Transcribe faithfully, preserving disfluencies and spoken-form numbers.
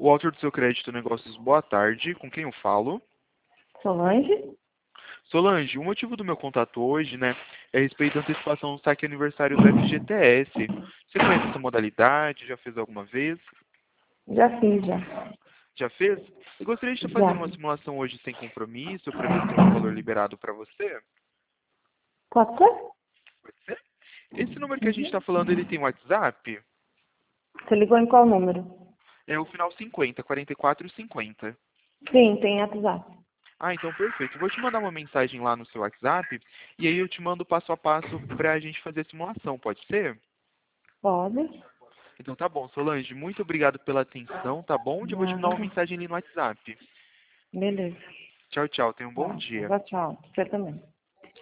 O autor do seu crédito negócios, boa tarde. Com quem eu falo? Solange? Solange, o motivo do meu contato hoje, né, é a respeito da antecipação do saque aniversário do F G T S. Você conhece essa modalidade? Já fez alguma vez? Já fiz, já. Já fez? Eu gostaria de estar Já. fazendo uma simulação hoje sem compromisso, para ver se tem um valor liberado para você. Pode ser? Pode ser? Esse número que a gente está Uhum. falando, ele tem WhatsApp? Você ligou em qual número? É o final cinquenta, quarenta e quatro cinquenta. Sim, tem WhatsApp. Ah, então perfeito. Eu vou te mandar uma mensagem lá no seu WhatsApp e aí eu te mando passo a passo para a gente fazer a simulação, pode ser? Pode. Então tá bom, Solange, muito obrigado pela atenção, tá bom? Eu vou te mandar uma Nada. mensagem ali no WhatsApp. Beleza. Tchau, tchau. Tenha um bom Tá. dia. Tchau, tchau. Você também.